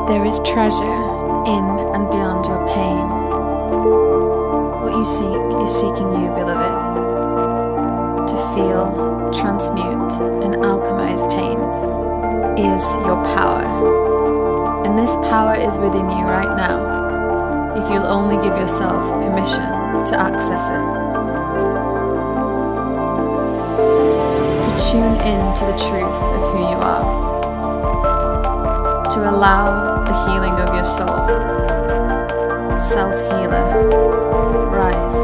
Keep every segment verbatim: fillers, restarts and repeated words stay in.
There is treasure in and beyond your pain. What you seek is seeking you, beloved. To feel, transmute, and alchemize pain is your power. And this power is within you right now, if you'll only give yourself permission to access it. To tune in to the truth of who you are. To allow the healing of your soul. Self-healer, rise.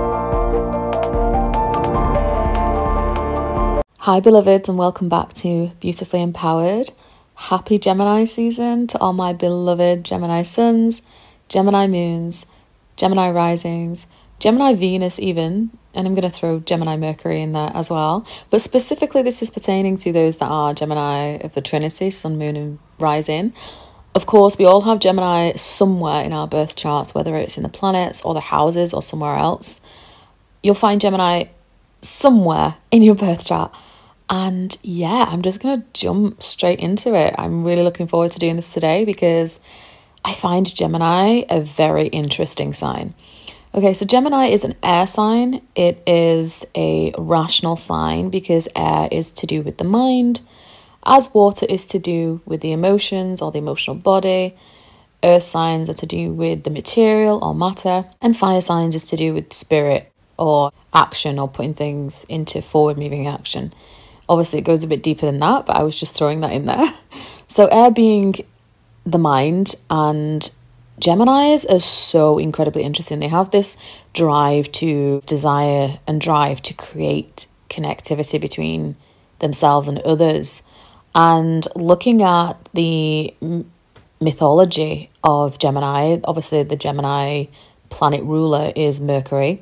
Hi beloveds, and welcome back to Beautifully Empowered. Happy Gemini season to all my beloved Gemini suns, Gemini moons, Gemini risings, Gemini Venus even, and I'm going to throw Gemini Mercury in there as well. But specifically this is pertaining to those that are Gemini of the Trinity, Sun, Moon and Rising. Of course, we all have Gemini somewhere in our birth charts, whether it's in the planets or the houses or somewhere else. You'll find Gemini somewhere in your birth chart. And yeah, I'm just going to jump straight into it. I'm really looking forward to doing this today because I find Gemini a very interesting sign. Okay, so Gemini is an air sign. It is a rational sign because air is to do with the mind, as water is to do with the emotions or the emotional body. Earth signs are to do with the material or matter, and fire signs is to do with spirit or action or putting things into forward moving action. Obviously, it goes a bit deeper than that, but I was just throwing that in there. So air being the mind, and Geminis are so incredibly interesting. They have this drive to desire and drive to create connectivity between themselves and others. And looking at the mythology of Gemini, obviously the Gemini planet ruler is Mercury.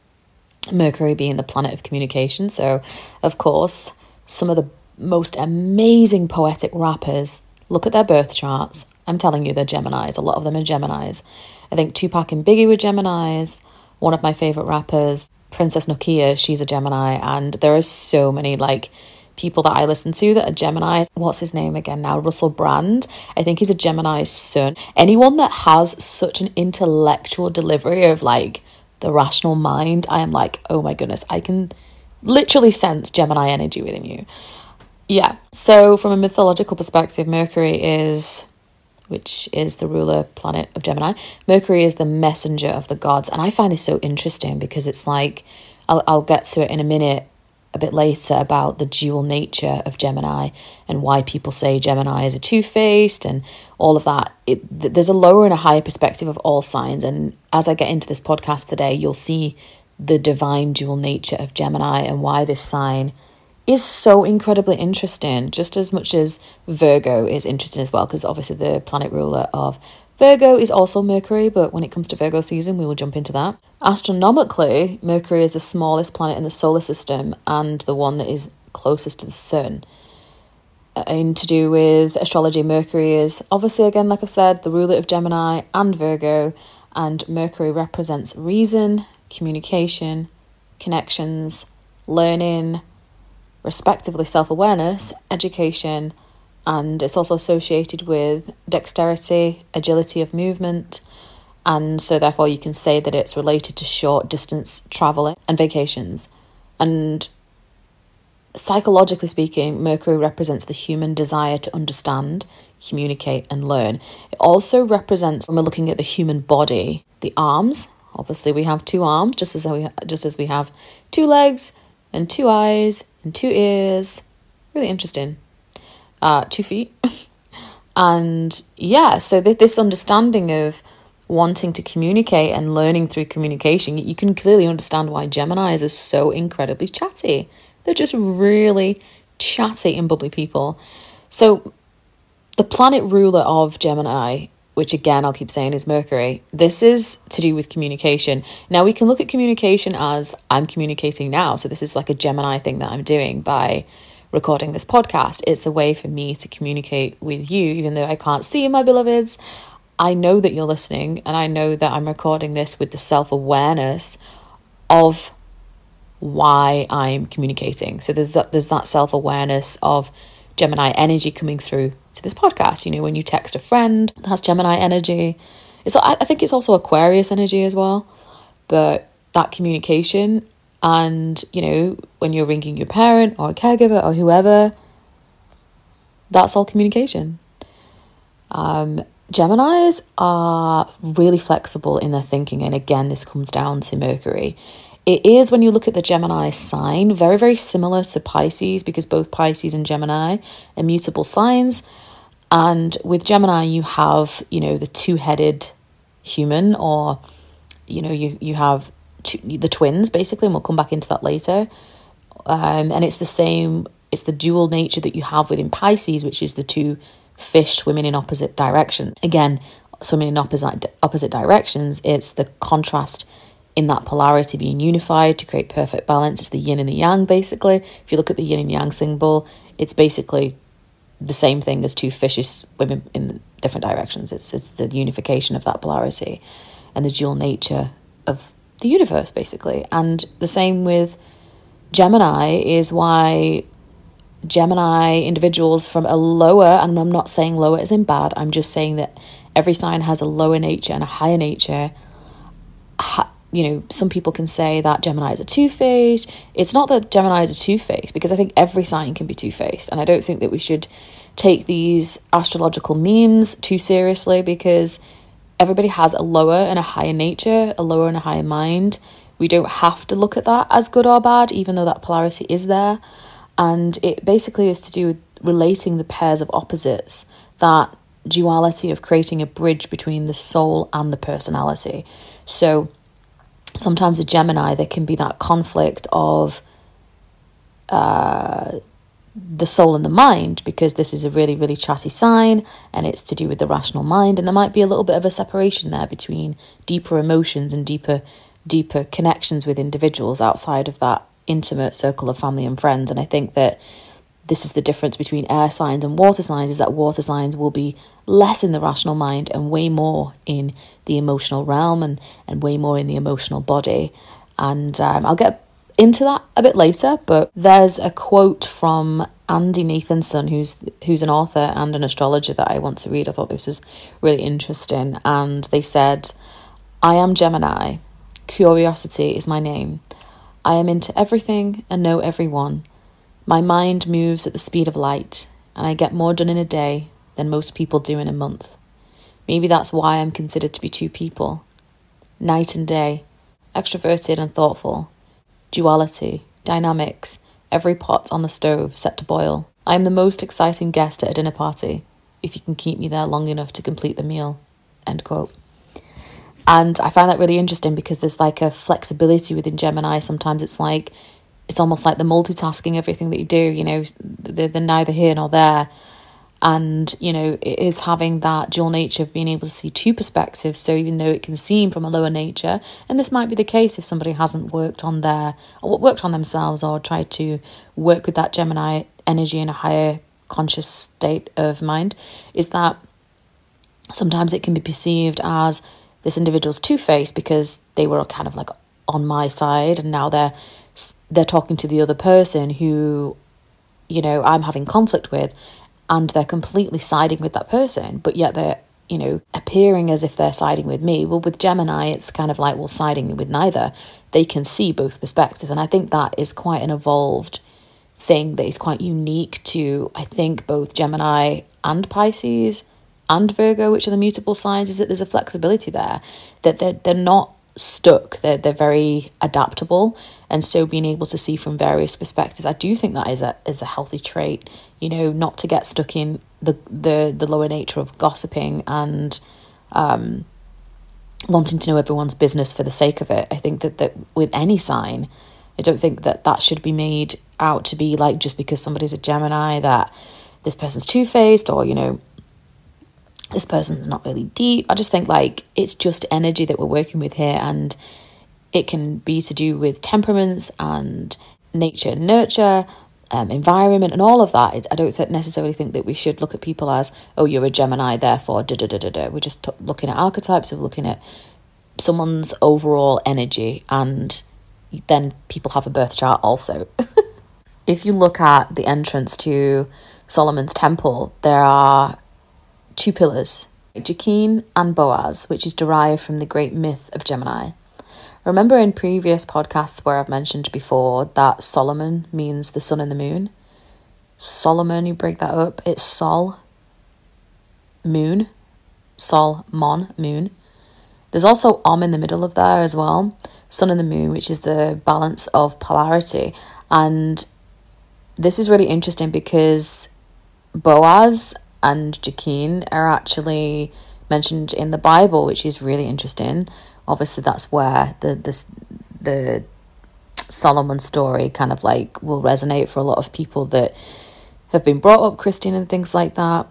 Mercury being the planet of communication. So, of course, some of the most amazing poetic rappers, look at their birth charts. I'm telling you, they're Geminis. A lot of them are Geminis. I think Tupac and Biggie were Geminis. One of my favourite rappers, Princess Nokia, she's a Gemini. And there are so many, like, people that I listen to that are Geminis. What's his name again now? Russell Brand. I think he's a Gemini's son. Anyone that has such an intellectual delivery of, like, the rational mind, I am like, oh my goodness, I can literally sense Gemini energy within you. Yeah. So from a mythological perspective, Mercury is, which is the ruler planet of Gemini, Mercury is the messenger of the gods. And I find this so interesting because it's like, I'll, I'll get to it in a minute, a bit later, about the dual nature of Gemini and why people say Gemini is a two-faced and all of that. It, th- there's a lower and a higher perspective of all signs. And as I get into this podcast today, you'll see the divine dual nature of Gemini and why this sign is so incredibly interesting, just as much as Virgo is interesting as well, because obviously the planet ruler of Virgo is also Mercury, but when it comes to Virgo season, we will jump into that. Astronomically, Mercury is the smallest planet in the solar system and the one that is closest to the sun. And to do with astrology, Mercury is obviously, again, like I've said, the ruler of Gemini and Virgo, and Mercury represents reason, communication, connections, learning, respectively self-awareness, education, and it's also associated with dexterity, agility of movement, and so therefore you can say that it's related to short distance traveling and vacations. And psychologically speaking, Mercury represents the human desire to understand, communicate and learn. It also represents, when we're looking at the human body, the arms. Obviously we have two arms, just as we just as we have two legs and two eyes and two ears. Really interesting. Uh, two feet. And yeah, so th- this understanding of wanting to communicate and learning through communication, you can clearly understand why Geminis are so incredibly chatty. They're just really chatty and bubbly people. So the planet ruler of Gemini, which again, I'll keep saying is Mercury, this is to do with communication. Now we can look at communication as I'm communicating now. So this is like a Gemini thing that I'm doing by recording this podcast. It's a way for me to communicate with you, even though I can't see you, my beloveds. I know that you're listening, and I know that I'm recording this with the self-awareness of why I'm communicating. So there's that, there's that self-awareness of Gemini energy coming through to this podcast. You know, when you text a friend, that's Gemini energy. It's, I think it's also Aquarius energy as well. But that communication, and, you know, when you're ringing your parent or a caregiver or whoever, that's all communication. Um, Geminis are really flexible in their thinking. And again, this comes down to Mercury. It is, when you look at the Gemini sign, very, very similar to Pisces, because both Pisces and Gemini are mutable signs. And with Gemini, you have, you know, the two-headed human, or, you know, you, you have two, the twins, basically, and we'll come back into that later. Um, and it's the same, it's the dual nature that you have within Pisces, which is the two fish swimming in opposite direction. Again, swimming in opposite opposite directions, it's the contrast in that polarity being unified to create perfect balance. It's the yin and the yang, basically. If you look at the yin and yang symbol, it's basically the same thing as two fishes swimming in different directions. It's it's the unification of that polarity and the dual nature of the universe, basically. And the same with Gemini is why Gemini individuals from a lower, and I'm not saying lower as in bad, I'm just saying that every sign has a lower nature and a higher nature. Ha- you know, some people can say that Gemini is a two-faced. It's not that Gemini is a two-faced, because I think every sign can be two-faced. And I don't think that we should take these astrological memes too seriously, because everybody has a lower and a higher nature, a lower and a higher mind. We don't have to look at that as good or bad, even though that polarity is there. And it basically is to do with relating the pairs of opposites, that duality of creating a bridge between the soul and the personality. So sometimes a Gemini, there can be that conflict of uh, the soul and the mind, because this is a really, really chatty sign and it's to do with the rational mind. And there might be a little bit of a separation there between deeper emotions and deeper, deeper connections with individuals outside of that intimate circle of family and friends. And I think that this is the difference between air signs and water signs, is that water signs will be less in the rational mind and way more in the emotional realm, and, and way more in the emotional body. And um, I'll get into that a bit later, but there's a quote from Andy Nathanson, who's who's an author and an astrologer, that I want to read. I thought this was really interesting. And they said, "I am Gemini. Curiosity is my name. I am into everything and know everyone. My mind moves at the speed of light, and I get more done in a day than most people do in a month. Maybe that's why I'm considered to be two people. Night and day, extroverted and thoughtful. Duality, dynamics, every pot on the stove set to boil. I am the most exciting guest at a dinner party, if you can keep me there long enough to complete the meal." End quote. And I find that really interesting, because there's like a flexibility within Gemini. Sometimes it's like, it's almost like the multitasking, everything that you do, you know, they're, they're neither here nor there. And, you know, it is having that dual nature of being able to see two perspectives. So even though it can seem from a lower nature, and this might be the case if somebody hasn't worked on their, or worked on themselves, or tried to work with that Gemini energy in a higher conscious state of mind, is that sometimes it can be perceived as this individual's two-faced, because they were kind of like on my side, and now they're they're talking to the other person who, you know, I'm having conflict with, and they're completely siding with that person, but yet they're, you know, appearing as if they're siding with me. Well, with Gemini, it's kind of like, well, siding with neither. They can see both perspectives, and I think that is quite an evolved thing that is quite unique to, I think, both Gemini and Pisces and Virgo, which are the mutable signs, is that there's a flexibility there, that they're, they're not stuck, they're, they're very adaptable. And so being able to see from various perspectives, I do think that is a is a healthy trait, you know, not to get stuck in the the, the lower nature of gossiping and um, wanting to know everyone's business for the sake of it. I think that, that with any sign, I don't think that that should be made out to be like, just because somebody's a Gemini, that this person's two-faced, or, you know, this person's not really deep. I just think like it's just energy that we're working with here, and it can be to do with temperaments and nature and nurture, um, environment and all of that. I don't th- necessarily think that we should look at people as, oh, you're a Gemini, therefore da da da da da. We're just t- looking at archetypes, of looking at someone's overall energy, and then people have a birth chart also. If you look at the entrance to Solomon's temple, there are two pillars, Jachin and Boaz, which is derived from the great myth of Gemini. Remember in previous podcasts where I've mentioned before that Solomon means the sun and the moon? Solomon, you break that up, it's Sol, moon, Sol, Mon, moon. There's also Om in the middle of there as well, sun and the moon, which is the balance of polarity. And this is really interesting because Boaz and Jachin are actually mentioned in the Bible, which is really interesting. Obviously, that's where the this the Solomon story kind of like will resonate for a lot of people that have been brought up Christian and things like that.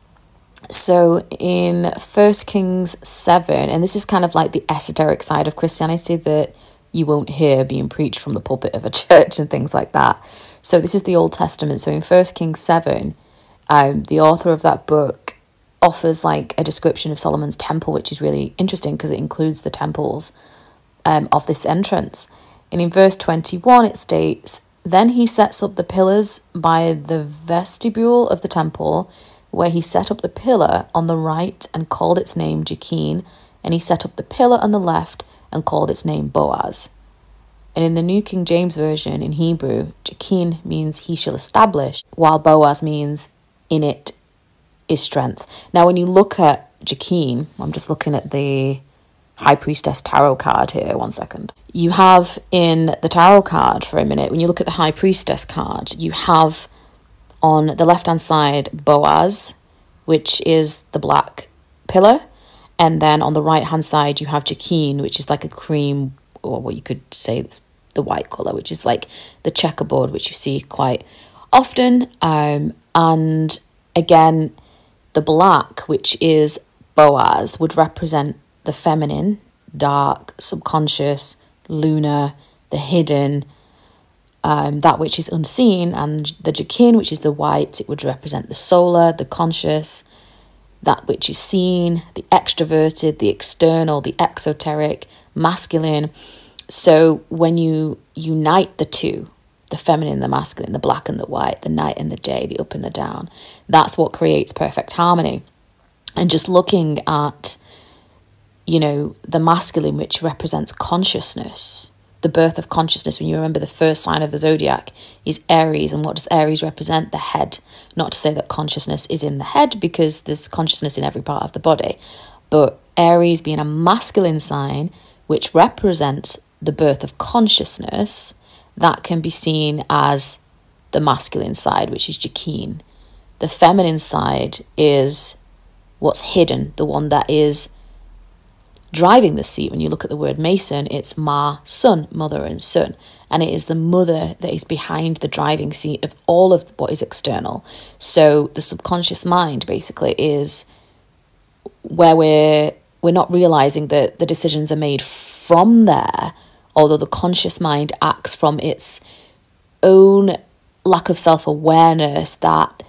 So in First Kings seven, and this is kind of like the esoteric side of Christianity that you won't hear being preached from the pulpit of a church and things like that. So this is the Old Testament. So in First Kings seven, um, the author of that book offers like a description of Solomon's temple, which is really interesting because it includes the temples um, of this entrance. And in verse twenty-one, it states, "Then he sets up the pillars by the vestibule of the temple, where he set up the pillar on the right and called its name Jachin, and he set up the pillar on the left and called its name Boaz." And in the New King James Version, in Hebrew, Jachin means he shall establish, while Boaz means in it is strength. Now, when you look at Jachin, I'm just looking at the High Priestess Tarot card here, one second. You have in the Tarot card for a minute, when you look at the High Priestess card, you have on the left-hand side Boaz, which is the black pillar, and then on the right-hand side you have Jachin, which is like a cream, or what you could say it's the white colour, which is like the checkerboard, which you see quite often. Um, and again, the black, which is Boaz, would represent the feminine, dark, subconscious, lunar, the hidden, um, that which is unseen. And the Jachin, which is the white, it would represent the solar, the conscious, that which is seen, the extroverted, the external, the exoteric, masculine. So when you unite the two, the feminine and the masculine, the black and the white, the night and the day, the up and the down, that's what creates perfect harmony. And just looking at, you know, the masculine, which represents consciousness, the birth of consciousness, when you remember the first sign of the zodiac is Aries. And what does Aries represent? The head. Not to say that consciousness is in the head, because there's consciousness in every part of the body. But Aries being a masculine sign, which represents the birth of consciousness, that can be seen as the masculine side, which is Jachin. The feminine side is what's hidden, the one that is driving the seat. When you look at the word Mason, it's Ma, son, mother and son. And it is the mother that is behind the driving seat of all of what is external. So the subconscious mind basically is where we're, we're not realising that the decisions are made from there, although the conscious mind acts from its own lack of self-awareness that,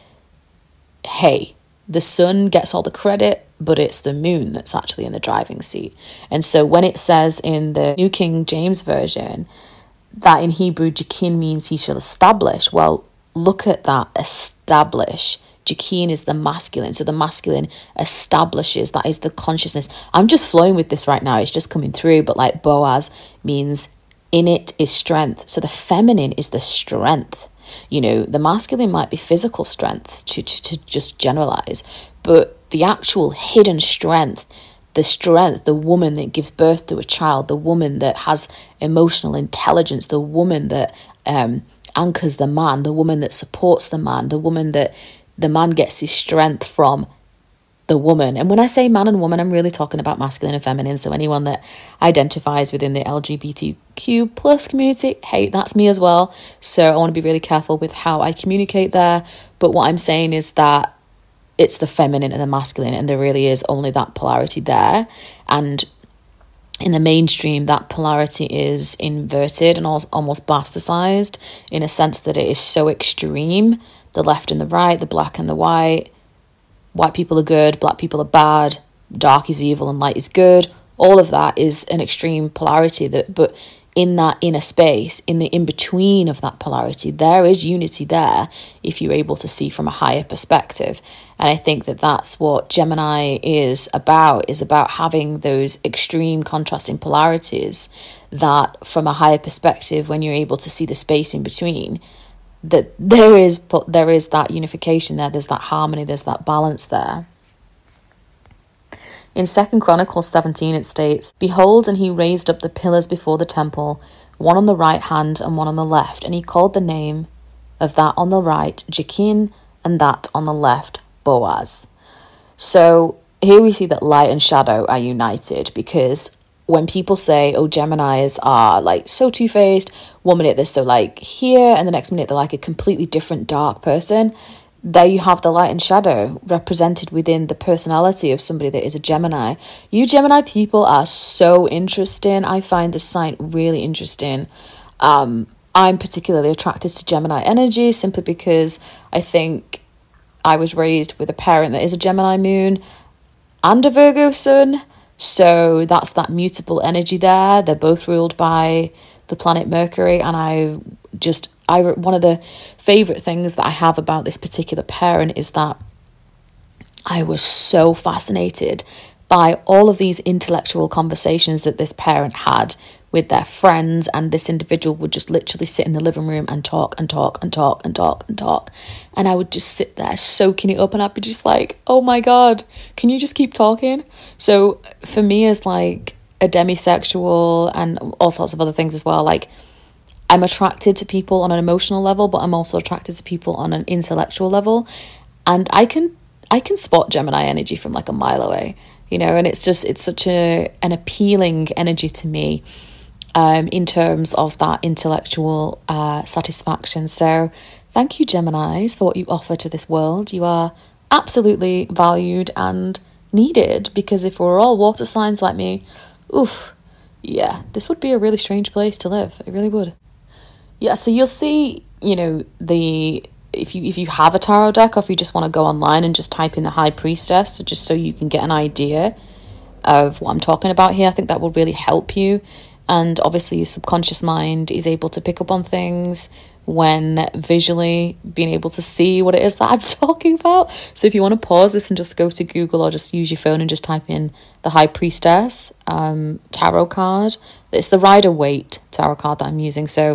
hey, the sun gets all the credit, but it's the moon that's actually in the driving seat. And so when it says in the New King James Version that in Hebrew, Jachin means he shall establish, well, look at that, establish. Jachin is the masculine, so the masculine establishes, that is the consciousness. I'm just flowing with this right now, it's just coming through, but like Boaz means in it is strength, so the feminine is the strength. You know, the masculine might be physical strength, to, to, to just generalize, but the actual hidden strength, the strength, the woman that gives birth to a child, the woman that has emotional intelligence, the woman that um, anchors the man, the woman that supports the man, the woman that the man gets his strength from the woman. And when I say man and woman, I'm really talking about masculine and feminine. So anyone that identifies within the L G B T Q plus community, hey, that's me as well. So I want to be really careful with how I communicate there. But what I'm saying is that it's the feminine and the masculine, and there really is only that polarity there. And in the mainstream, that polarity is inverted and almost bastardized in a sense that it is so extreme. The left and the right, the black and the white. White people are good, black people are bad, dark is evil and light is good. All of that is an extreme polarity. That, but in that inner space, in the in-between of that polarity, there is unity there if you're able to see from a higher perspective. And I think that that's what Gemini is about, is about having those extreme contrasting polarities that from a higher perspective, when you're able to see the space in between, that there is there is that unification there, there's that harmony, there's that balance there. In Second Chronicles seventeen it states, "Behold, and he raised up the pillars before the temple, one on the right hand and one on the left, and he called the name of that on the right Jachin, and that on the left Boaz." So here we see that light and shadow are united, because when people say, oh, Geminis are like so two-faced, one minute they're so like here, and the next minute they're like a completely different dark person, there you have the light and shadow represented within the personality of somebody that is a Gemini. You Gemini people are so interesting. I find this sign really interesting. Um, I'm particularly attracted to Gemini energy simply because I think I was raised with a parent that is a Gemini moon and a Virgo sun. So that's that mutable energy there. They're both ruled by the planet Mercury. And I just, I one of the favourite things that I have about this particular parent is that I was so fascinated by all of these intellectual conversations that this parent had with their friends, and this individual would just literally sit in the living room and talk and talk and talk and talk and talk. And I would just sit there soaking it up, and I'd be just like, oh my God, can you just keep talking? So for me as like a demisexual and all sorts of other things as well, like I'm attracted to people on an emotional level, but I'm also attracted to people on an intellectual level. And I can I can spot Gemini energy from like a mile away, you know, and it's just, it's such a an appealing energy to me. Um, in terms of that intellectual uh, satisfaction. So thank you, Geminis, for what you offer to this world. You are absolutely valued and needed, because if we're all water signs like me, oof, yeah, this would be a really strange place to live. It really would. Yeah, so you'll see, you know, the if you if you have a tarot deck, or if you just want to go online and just type in the High Priestess, just so you can get an idea of what I'm talking about here, I think that will really help you. And obviously your subconscious mind is able to pick up on things when visually being able to see what it is that I'm talking about. So if you want to pause this and just go to Google, or just use your phone and just type in the High Priestess um, tarot card. It's the Rider-Waite tarot card that I'm using. So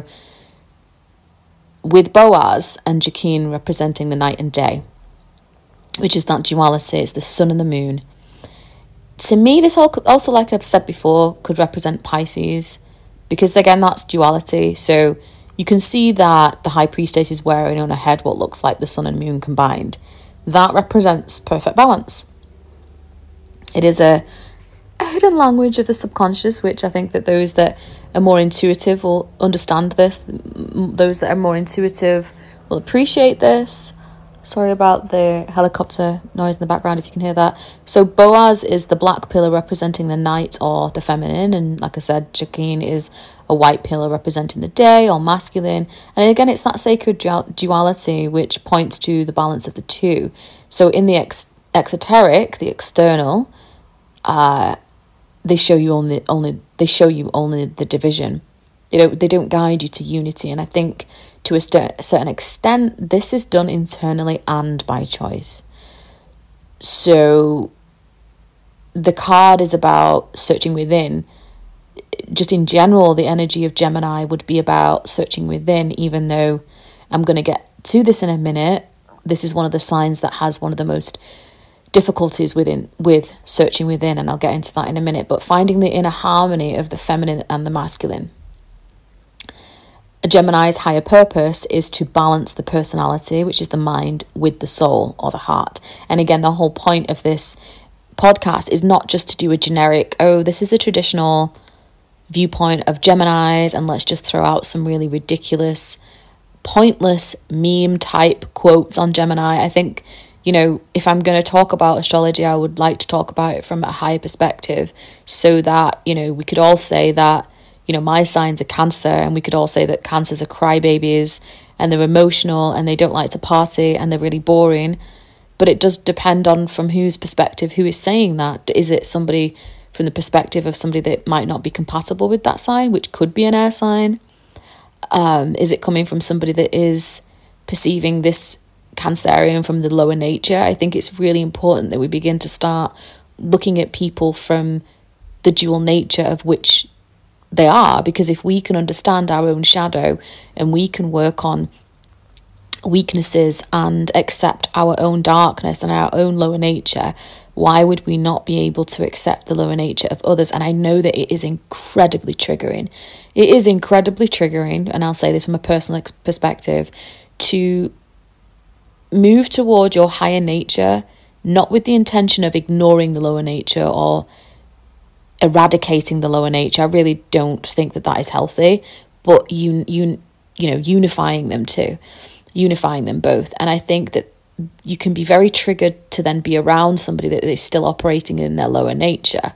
with Boaz and Jachin representing the night and day, which is that duality, it's the sun and the moon. To me, this also, like I've said before, could represent Pisces, because again, that's duality. So you can see that the High Priestess is wearing on her head what looks like the sun and moon combined. That represents perfect balance. It is a, a hidden language of the subconscious, which I think that those that are more intuitive will understand this. Those that are more intuitive will appreciate this. Sorry about the helicopter noise in the background, if you can hear that. So Boaz is the black pillar representing the night or the feminine. And like I said, Jachin is a white pillar representing the day or masculine. And again, it's that sacred duality which points to the balance of the two. So in the ex- exoteric, the external, uh, they show you only only they show you only the division. You know, they don't guide you to unity. And I think to a st- certain extent, this is done internally and by choice. So the card is about searching within. Just in general, the energy of Gemini would be about searching within, even though I'm going to get to this in a minute. This is one of the signs that has one of the most difficulties within with searching within, and I'll get into that in a minute. But finding the inner harmony of the feminine and the masculine. A Gemini's higher purpose is to balance the personality, which is the mind, with the soul or the heart. And again, the whole point of this podcast is not just to do a generic, oh, this is the traditional viewpoint of Geminis, and let's just throw out some really ridiculous, pointless meme type quotes on Gemini. I think, you know, if I'm going to talk about astrology, I would like to talk about it from a higher perspective, so that, you know, we could all say that, you know, my signs are Cancer, and we could all say that Cancers are crybabies, and they're emotional, and they don't like to party, and they're really boring. But it does depend on from whose perspective, who is saying that. Is it somebody from the perspective of somebody that might not be compatible with that sign, which could be an air sign? Um, is it coming from somebody that is perceiving this Cancerian from the lower nature? I think it's really important that we begin to start looking at people from the dual nature of which they are, because if we can understand our own shadow and we can work on weaknesses and accept our own darkness and our own lower nature, why would we not be able to accept the lower nature of others? And I know that it is incredibly triggering. It is incredibly triggering, and I'll say this from a personal perspective, to move toward your higher nature, not with the intention of ignoring the lower nature or eradicating the lower nature. I really don't think that that is healthy, but you you you know unifying them too, unifying them both. And I think that you can be very triggered to then be around somebody that is still operating in their lower nature.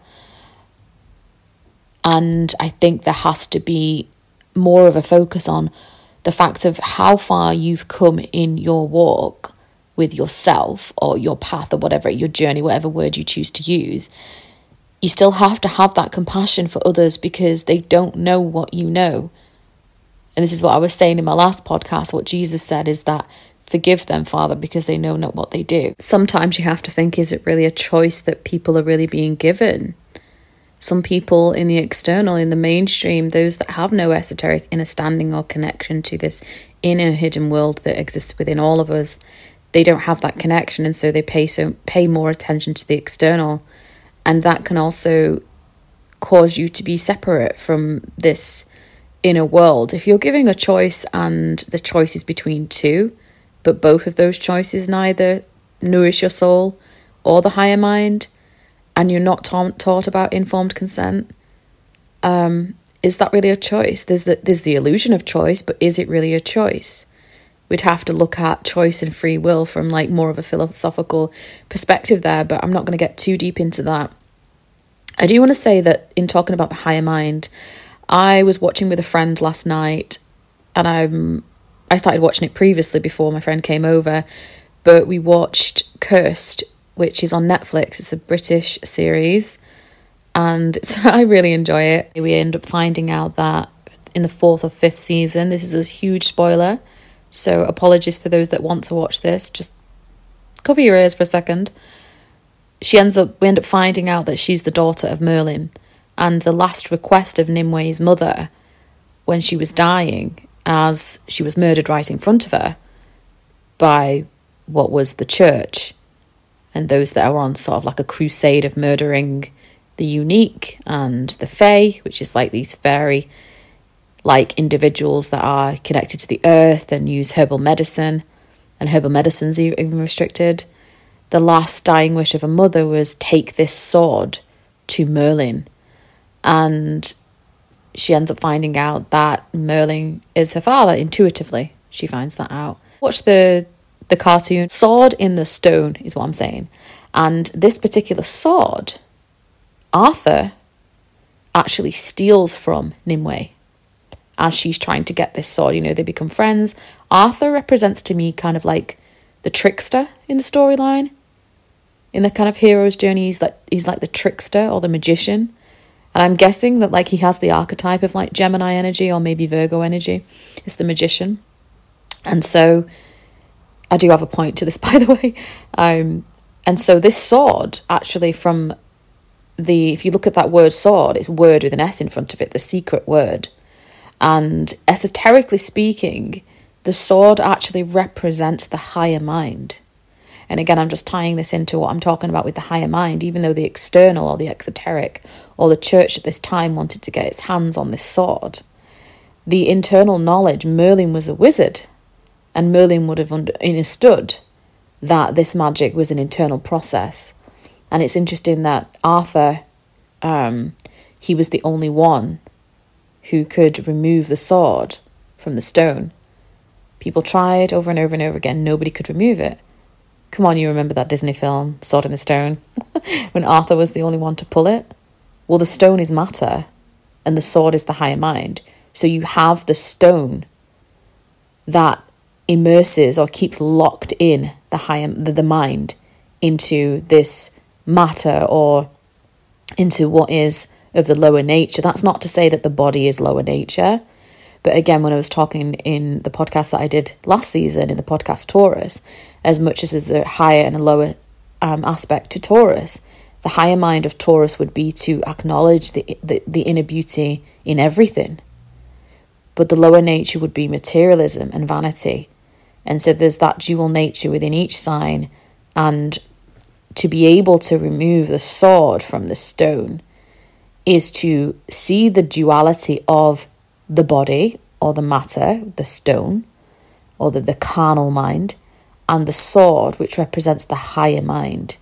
And I think there has to be more of a focus on the fact of how far you've come in your walk with yourself, or your path, or whatever, your journey, whatever word you choose to use. You still have to have that compassion for others because they don't know what you know. And this is what I was saying in my last podcast. What Jesus said is that, forgive them, Father, because they know not what they do. Sometimes you have to think, is it really a choice that people are really being given? Some people in the external, in the mainstream, those that have no esoteric inner standing or connection to this inner hidden world that exists within all of us, they don't have that connection, and so they pay so pay more attention to the external. And that can also cause you to be separate from this inner world. If you're giving a choice and the choice is between two, but both of those choices neither nourish your soul or the higher mind, and you're not ta- taught about informed consent, um, is that really a choice? There's the, there's the illusion of choice, but is it really a choice? We'd have to look at choice and free will from like more of a philosophical perspective there, but I'm not going to get too deep into that. I do want to say that in talking about the higher mind, I was watching with a friend last night, and I'm, I started watching it previously before my friend came over, but we watched Cursed, which is on Netflix. It's a British series, and so I really enjoy it. We end up finding out that in the fourth or fifth season, this is a huge spoiler, so apologies for those that want to watch this, just cover your ears for a second. She ends up, we end up finding out that she's the daughter of Merlin, and the last request of Nimwe's mother when she was dying, as she was murdered right in front of her by what was the church, and those that are on sort of like a crusade of murdering the unique and the fae, which is like these fairy like individuals that are connected to the earth and use herbal medicine, and herbal medicine's even restricted. The last dying wish of a mother was, take this sword to Merlin. And she ends up finding out that Merlin is her father. Intuitively, she finds that out. Watch the the cartoon. Sword in the Stone is what I'm saying. And this particular sword, Arthur actually steals from Nimue as she's trying to get this sword. You know, they become friends. Arthur represents to me kind of like the trickster in the storyline. In the kind of hero's journey, he's like, he's like the trickster or the magician. And I'm guessing that like he has the archetype of like Gemini energy or maybe Virgo energy. It's the magician. And so I do have a point to this, by the way. Um, and so this sword actually from the, if you look at that word sword, it's word with an S in front of it, the secret word. And esoterically speaking, the sword actually represents the higher mind. And again, I'm just tying this into what I'm talking about with the higher mind, even though the external or the exoteric or the church at this time wanted to get its hands on this sword. The internal knowledge, Merlin was a wizard, and Merlin would have understood that this magic was an internal process. And it's interesting that Arthur, um, he was the only one who could remove the sword from the stone. People tried over and over and over again. Nobody could remove it. Come on, you remember that Disney film, Sword in the Stone, when Arthur was the only one to pull it? Well, the stone is matter, and the sword is the higher mind. So you have the stone that immerses or keeps locked in the higher, the, the mind into this matter or into what is of the lower nature. That's not to say that the body is lower nature. But again, when I was talking in the podcast that I did last season, in the podcast Taurus, as much as there's a higher and a lower um, aspect to Taurus, the higher mind of Taurus would be to acknowledge the, the, the inner beauty in everything. But the lower nature would be materialism and vanity. And so there's that dual nature within each sign. And to be able to remove the sword from the stone is to see the duality of the body or the matter, the stone, or the, the carnal mind, and the sword, which represents the higher mind.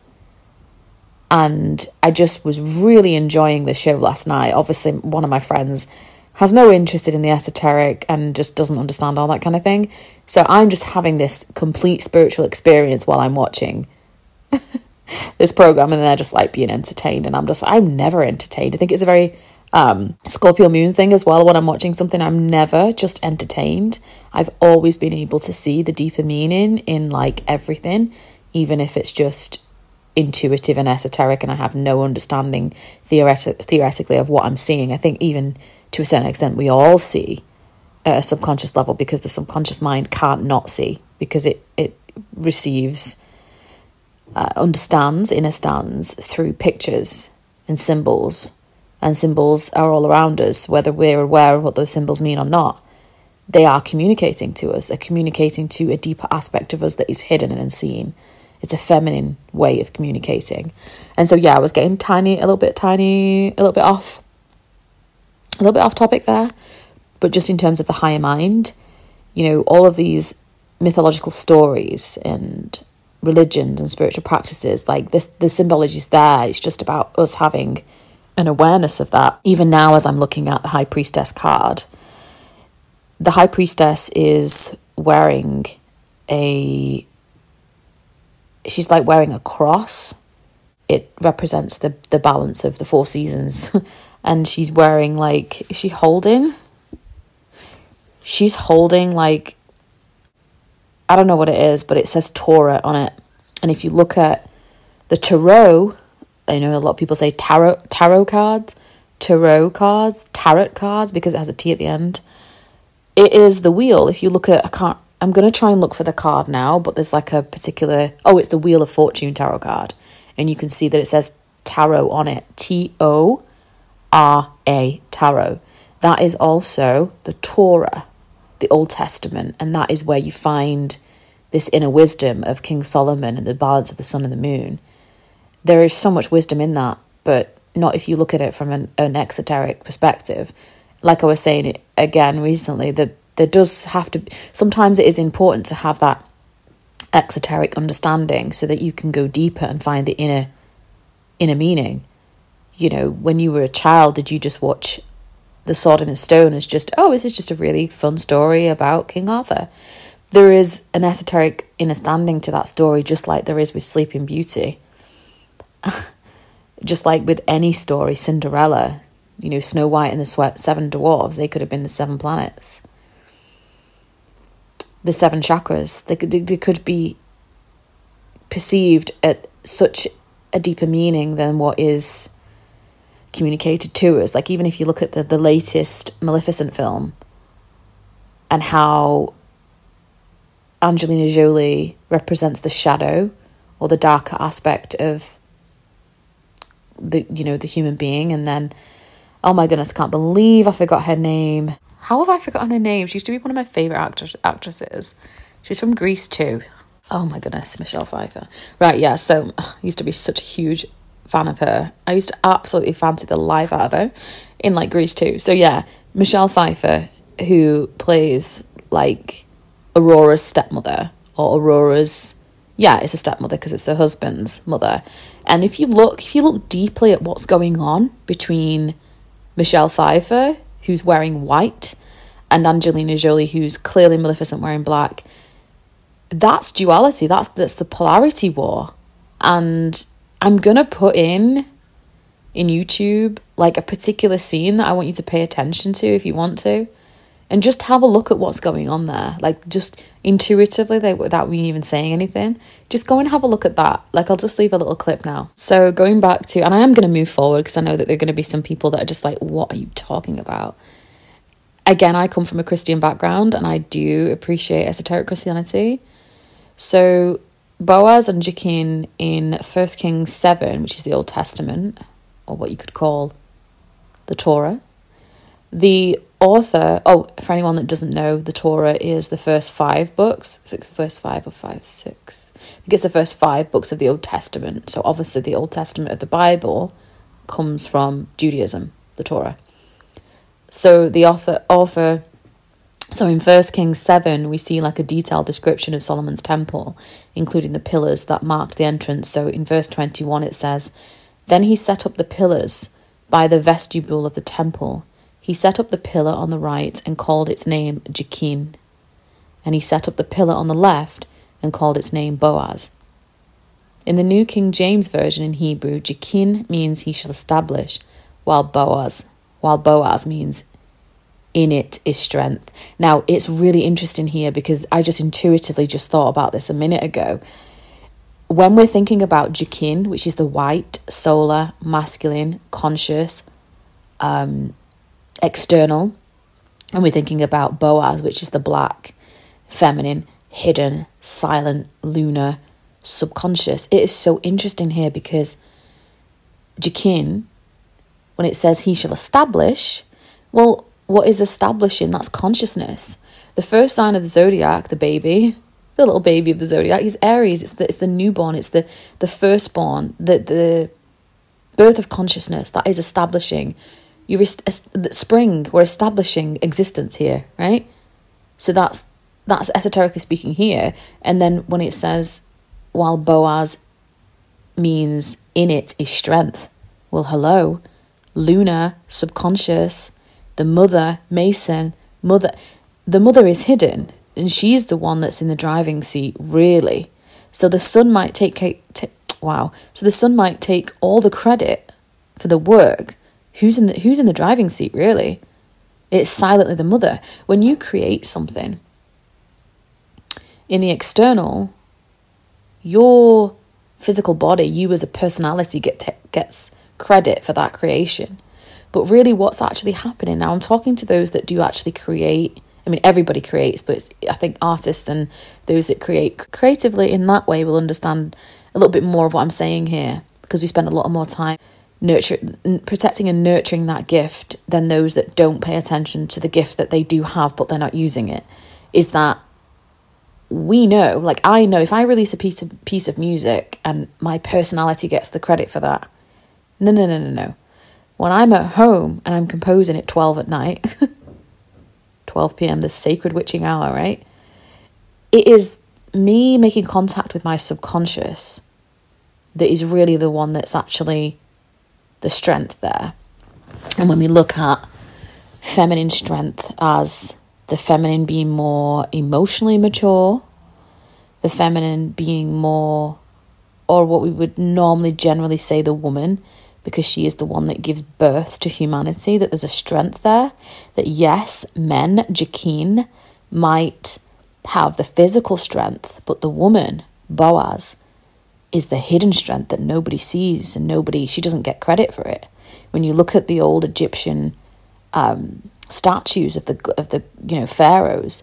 And I just was really enjoying the show last night. Obviously, one of my friends has no interest in the esoteric and just doesn't understand all that kind of thing. So I'm just having this complete spiritual experience while I'm watching this program, and they're just like being entertained. And I'm just, I'm never entertained. I think it's a very um, Scorpio moon thing as well. When I'm watching something, I'm never just entertained. I've always been able to see the deeper meaning in like everything, even if it's just intuitive and esoteric and I have no understanding theoretic- theoretically of what I'm seeing. I think even to a certain extent we all see at a subconscious level, because the subconscious mind can't not see, because it, it receives, uh, understands, understands through pictures and symbols. And symbols are all around us, whether we're aware of what those symbols mean or not. They are communicating to us. They're communicating to a deeper aspect of us that is hidden and unseen. It's a feminine way of communicating. And so, yeah, I was getting tiny, a little bit tiny, a little bit off, a little bit off topic there. But just in terms of the higher mind, you know, all of these mythological stories and religions and spiritual practices, like this, the symbology is there. It's just about us having an awareness of that. Even now, as I'm looking at the High Priestess card, the High Priestess is wearing a, she's like wearing a cross. It represents the, the balance of the four seasons. And she's wearing like, is she holding? She's holding like, I don't know what it is, but it says Torah on it. And if you look at the tarot, I know a lot of people say tarot tarot cards, tarot cards, tarot cards, because it has a T at the end. It is the wheel. If you look at, I can't, I'm going to try and look for the card now, but there's like a particular, oh, it's the Wheel of Fortune tarot card. And you can see that it says tarot on it, T O R A, tarot. That is also the Torah, the Old Testament, and that is where you find this inner wisdom of King Solomon and the balance of the sun and the moon. There is so much wisdom in that, but not if you look at it from an, an exoteric perspective. Like I was saying again recently, that there does have to, sometimes it is important to have that exoteric understanding so that you can go deeper and find the inner inner meaning. You know, when you were a child, did you just watch The Sword and the Stone as just, oh, this is just a really fun story about King Arthur? There is an esoteric understanding to that story, just like there is with Sleeping Beauty. Just like with any story, Cinderella, you know, Snow White and the Seven Dwarves, they could have been the seven planets. The seven chakras, they could, they could be perceived at such a deeper meaning than what is communicated to us. Like even if you look at the, the latest Maleficent film and how Angelina Jolie represents the shadow or the darker aspect of the, you know, the human being. And then, oh my goodness, I can't believe I forgot her name. How have I forgotten her name? She used to be one of my favourite actors, actresses. She's from Grease too. Oh my goodness, Michelle Pfeiffer. Right, yeah, so I used to be such a huge fan of her. I used to absolutely fancy the life out of her in like Grease too. So yeah, Michelle Pfeiffer, who plays like Aurora's stepmother, or Aurora's, yeah, it's a stepmother because it's her husband's mother. And if you look, if you look deeply at what's going on between Michelle Pfeiffer, who's wearing white, and Angelina Jolie, who's clearly Maleficent wearing black, that's duality. That's that's the polarity war. And I'm gonna put in in YouTube like a particular scene that I want you to pay attention to if you want to. and just have a look at what's going on there. Like, just intuitively, like, without me even saying anything, just go and have a look at that. Like, I'll just leave a little clip now. So going back to, and I am going to move forward because I know that there are going to be some people that are just like, what are you talking about? Again, I come from a Christian background and I do appreciate esoteric Christianity. So Boaz and Jachin in First Kings seven, which is the Old Testament, or what you could call the Torah. The author, oh, for anyone that doesn't know, the Torah is the first five books. Is it the first five or five, six? I think it's the first five books of the Old Testament. So obviously the Old Testament of the Bible comes from Judaism, the Torah. So the author, author, so in First Kings seven, we see like a detailed description of Solomon's temple, including the pillars that marked the entrance. So in verse twenty-one, it says, "Then he set up the pillars by the vestibule of the temple. He set up the pillar on the right and called its name Jachin. And he set up the pillar on the left and called its name Boaz." In the New King James Version in Hebrew, Jachin means he shall establish, while Boaz, while Boaz means in it is strength. Now, it's really interesting here because I just intuitively just thought about this a minute ago. When we're thinking about Jachin, which is the white, solar, masculine, conscious, um, external, and we're thinking about Boaz, which is the black, feminine, hidden, silent, lunar, subconscious. It is so interesting here because Jachin, when it says he shall establish, well, what is establishing? That's consciousness. The first sign of the zodiac, the baby, the little baby of the zodiac, is Aries. It's the it's the newborn. It's the the firstborn. The the birth of consciousness. That is establishing. You're spring. We're establishing existence here, right? So that's that's esoterically speaking here. And then when it says, while Boaz means in it is strength. Well, hello, lunar, subconscious. The mother, Mason, mother, the mother is hidden, and she's the one that's in the driving seat, really. So the son might take, take wow. So the son might take all the credit for the work. Who's in the who's in the driving seat, really? It's silently the mother. When you create something in the external, your physical body, you as a personality, get t- gets credit for that creation. But really what's actually happening now, I'm talking to those that do actually create. I mean, everybody creates, but it's, I think artists and those that create creatively in that way will understand a little bit more of what I'm saying here, because we spend a lot more time nurture, protecting and nurturing that gift than those that don't pay attention to the gift that they do have, but they're not using it. Is that we know, like I know, if I release a piece of, piece of music and my personality gets the credit for that, no, no, no, no, no. When I'm at home and I'm composing at twelve at night, twelve p.m, the sacred witching hour, right? It is me making contact with my subconscious that is really the one that's actually the strength there. And when we look at feminine strength as the feminine being more emotionally mature, the feminine being more, or what we would normally generally say the woman, because she is the one that gives birth to humanity, that there's a strength there, that yes, men, Jachin, might have the physical strength, but the woman, Boaz, is the hidden strength that nobody sees and nobody, she doesn't get credit for it. When you look at the old Egyptian um, statues of the, of the you know, pharaohs,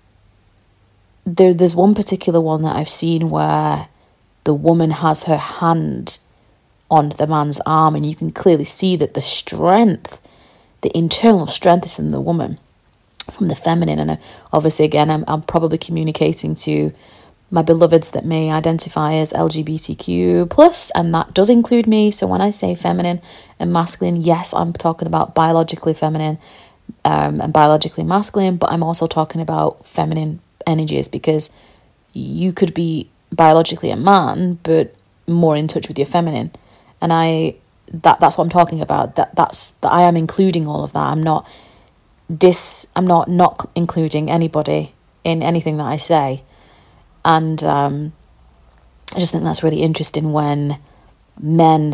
there, there's one particular one that I've seen where the woman has her hand on the man's arm, and you can clearly see that the strength, the internal strength, is from the woman, from the feminine. And obviously, again, I'm, I'm probably communicating to my beloveds that may identify as L G B T Q plus, and that does include me. So when I say feminine and masculine, yes, I'm talking about biologically feminine um, and biologically masculine, but I'm also talking about feminine energies, because you could be biologically a man, but more in touch with your feminine. And I, that that's what I'm talking about. That that's that I am including all of that. I'm not dis. I'm not not including anybody in anything that I say. And um, I just think that's really interesting when men that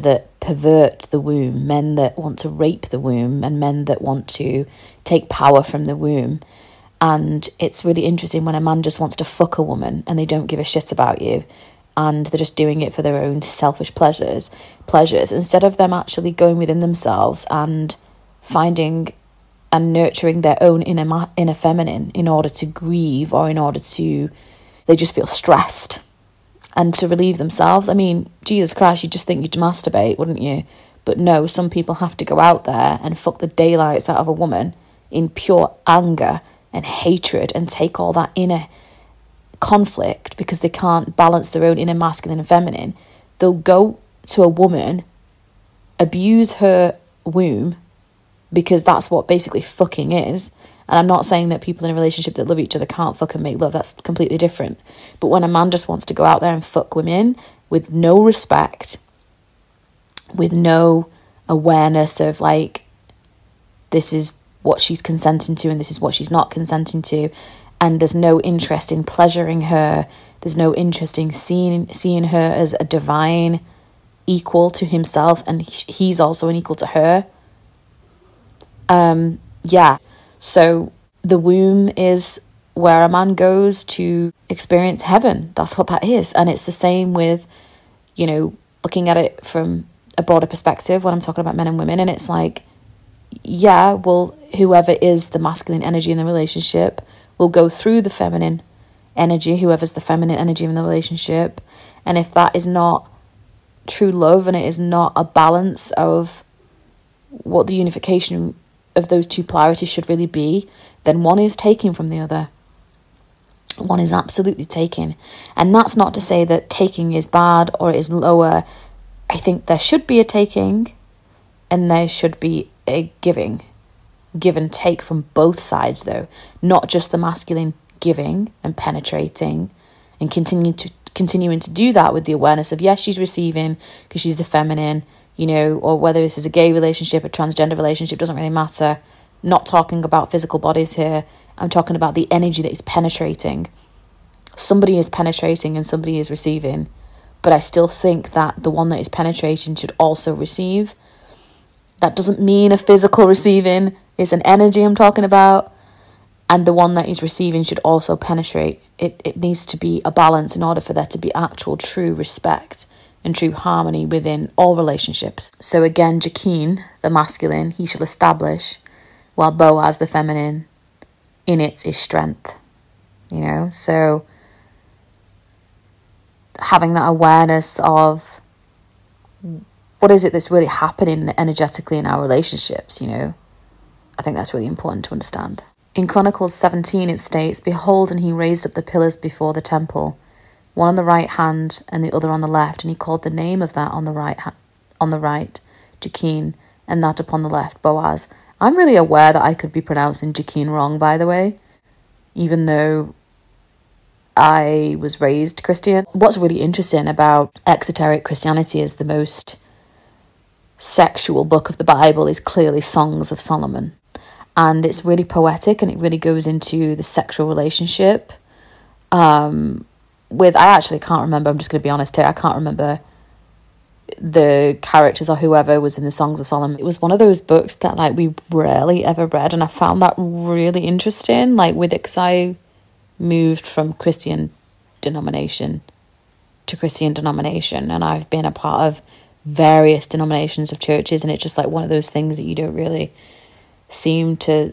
pervert the womb, men that want to rape the womb, and men that want to take power from the womb. And it's really interesting when a man just wants to fuck a woman and they don't give a shit about you, and they're just doing it for their own selfish pleasures, pleasures, instead of them actually going within themselves and finding and nurturing their own inner, inner feminine in order to grieve, or in order to, they just feel stressed. And to relieve themselves, I mean, Jesus Christ, you'd just think you'd masturbate, wouldn't you? But no, some people have to go out there and fuck the daylights out of a woman in pure anger and hatred, and take all that inner conflict because they can't balance their own inner masculine and feminine. They'll go to a woman, abuse her womb, because that's what basically fucking is. And I'm not saying that people in a relationship that love each other can't fucking make love. That's completely different. But when a man just wants to go out there and fuck women with no respect, with no awareness of like, this is what she's consenting to and this is what she's not consenting to, and there's no interest in pleasuring her, there's no interest in seeing seeing her as a divine equal to himself, and he's also an equal to her. Um, yeah. So the womb is where a man goes to experience heaven. That's what that is. And it's the same with, you know, looking at it from a broader perspective when I'm talking about men and women. And it's like, yeah, well, whoever is the masculine energy in the relationship will go through the feminine energy, whoever's the feminine energy in the relationship. And if that is not true love, and it is not a balance of what the unification of those two polarities should really be, then one is taking from the other. One is absolutely taking. And that's not to say that taking is bad or is lower. I think there should be a taking and there should be a giving. Give and take from both sides, though. Not just the masculine giving and penetrating and continuing to continuing to do that with the awareness of, yes, she's receiving because she's the feminine, you know, or whether this is a gay relationship, a transgender relationship, doesn't really matter. Not talking about physical bodies here. I'm talking about the energy that is penetrating. Somebody is penetrating and somebody is receiving. But I still think that the one that is penetrating should also receive. That doesn't mean a physical receiving. It's an energy I'm talking about. And the one that is receiving should also penetrate. It, it needs to be a balance in order for there to be actual true respect and true harmony within all relationships. So again, Jachin, the masculine, he shall establish, while Boaz, the feminine, in it is strength. You know, so having that awareness of what is it that's really happening energetically in our relationships, you know, I think that's really important to understand. In Chronicles seventeen, it states, "Behold, and he raised up the pillars before the temple, one on the right hand and the other on the left, and he called the name of that on the right, ha- on the right, Jachin, and that upon the left, Boaz." I'm really aware that I could be pronouncing Jachin wrong, by the way, even though I was raised Christian. What's really interesting about exoteric Christianity is the most sexual book of the Bible is clearly Songs of Solomon. And it's really poetic, and it really goes into the sexual relationship. Um, with, I actually can't remember, I'm just going to be honest here, I can't remember the characters or whoever was in the Songs of Solomon. It was one of those books that like we rarely ever read, and I found that really interesting, like with it, because I moved from Christian denomination to Christian denomination, and I've been a part of various denominations of churches, and it's just like one of those things that you don't really seem to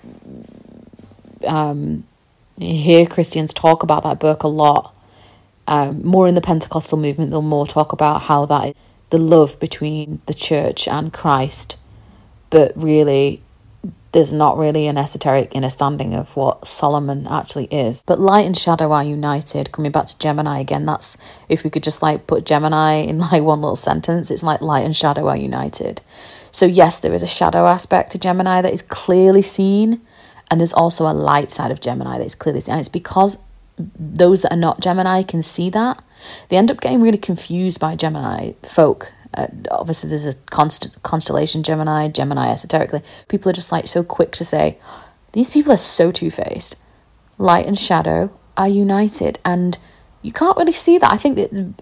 um, hear Christians talk about that book a lot. Um, more in the Pentecostal movement, they'll more talk about how that is the love between the church and Christ, but really there's not really an esoteric understanding of what Solomon actually is. But light and shadow are united. Coming back to Gemini again, that's, if we could just like put Gemini in like one little sentence, it's like light and shadow are united. So yes, there is a shadow aspect to Gemini that is clearly seen, and there's also a light side of Gemini that is clearly seen. And it's because those that are not Gemini can see that. They end up getting really confused by Gemini folk. Uh, obviously, there's a const- constellation Gemini, Gemini esoterically. People are just like so quick to say, these people are so two-faced. Light and shadow are united, and you can't really see that. I think that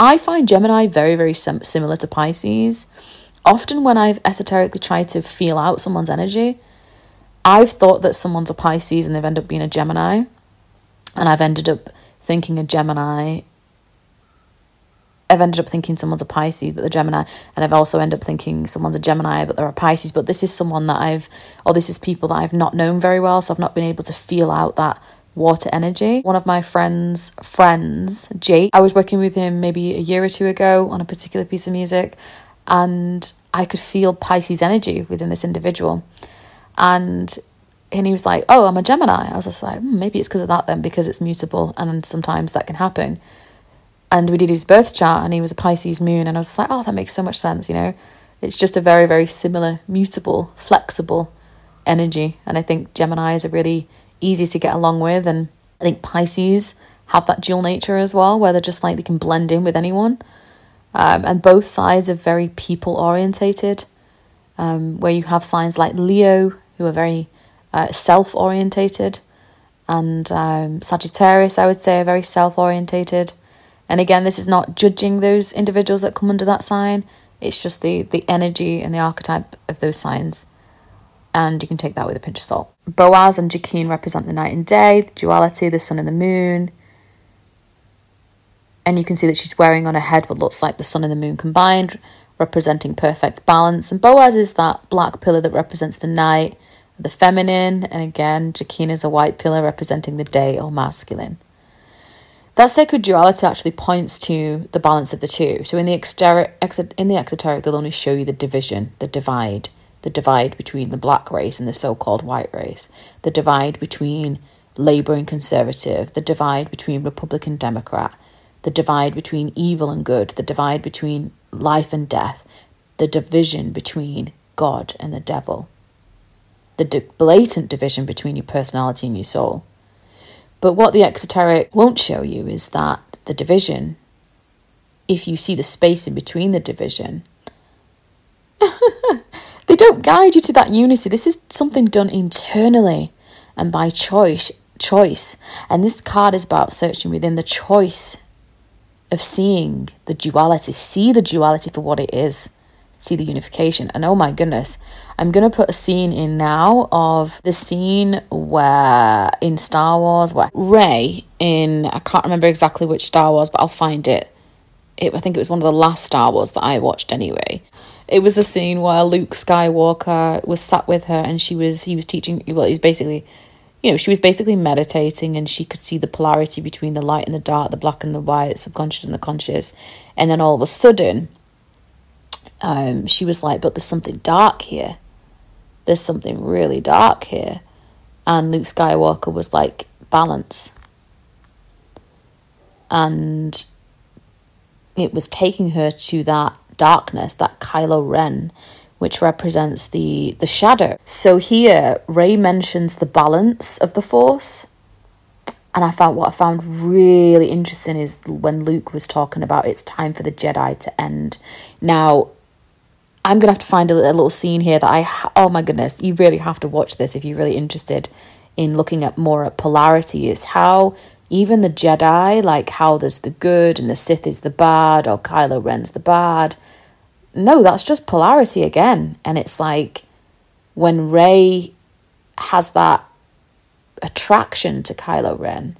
I find Gemini very, very sim- similar to Pisces. Often when I've esoterically tried to feel out someone's energy, I've thought that someone's a Pisces and they've ended up being a Gemini. And I've ended up thinking a Gemini. I've ended up thinking someone's a Pisces, but they're Gemini. And I've also ended up thinking someone's a Gemini, but they're a Pisces. But this is someone that I've, or this is people that I've not known very well. So I've not been able to feel out that water energy. One of my friends, friends, Jake, I was working with him maybe a year or two ago on a particular piece of music. And I could feel Pisces energy within this individual. And and he was like, oh, I'm a Gemini. I was just like, hmm, maybe it's because of that then, because it's mutable. And sometimes that can happen. And we did his birth chart and he was a Pisces moon. And I was just like, oh, that makes so much sense, you know. It's just a very, very similar, mutable, flexible energy. And I think Geminis are really easy to get along with. And I think Pisces have that dual nature as well, where they're just like, they can blend in with anyone. Um, and both sides are very people orientated, um, where you have signs like Leo, who are very uh, self-orientated, and um, Sagittarius, I would say, are very self-orientated. And again, this is not judging those individuals that come under that sign. It's just the, the energy and the archetype of those signs. And you can take that with a pinch of salt. Boaz and Jachin represent the night and day, the duality, the sun and the moon. And you can see that she's wearing on her head what looks like the sun and the moon combined, representing perfect balance. And Boaz is that black pillar that represents the night, the feminine. And again, Jachin is a white pillar representing the day or masculine. That sacred duality actually points to the balance of the two. So in the exter- ex- in the exoteric, they'll only show you the division, the divide, the divide between the black race and the so-called white race, the divide between Labour and Conservative, the divide between Republican, Democrat, the divide between evil and good, the divide between life and death, the division between God and the devil, the di- blatant division between your personality and your soul. But what the exoteric won't show you is that the division, if you see the space in between the division, they don't guide you to that unity. This is something done internally and by choice. choice. And this card is about searching within the choice of seeing the duality. See the duality for what it is. See the unification. And oh my goodness, I'm going to put a scene in now of the scene where in Star Wars, where Rey in, I can't remember exactly which Star Wars, but I'll find it. it. I think it was one of the last Star Wars that I watched anyway. It was the scene where Luke Skywalker was sat with her and she was, he was teaching, well, he was basically, you know, she was basically meditating and she could see the polarity between the light and the dark, the black and the white, subconscious and the conscious. And then all of a sudden, um, she was like, but there's something dark here. There's something really dark here. And Luke Skywalker was like, balance. And it was taking her to that darkness, that Kylo Ren, which represents the, the shadow. So here, Rey mentions the balance of the Force. And I found what I found really interesting is when Luke was talking about it's time for the Jedi to end. Now, I'm going to have to find a, a little scene here that I... Ha- oh my goodness, you really have to watch this if you're really interested in looking at more at polarity. Is how even the Jedi, like how there's the good and the Sith is the bad, or Kylo Ren's the bad. No, that's just polarity again. And it's like when Rey has that attraction to Kylo Ren,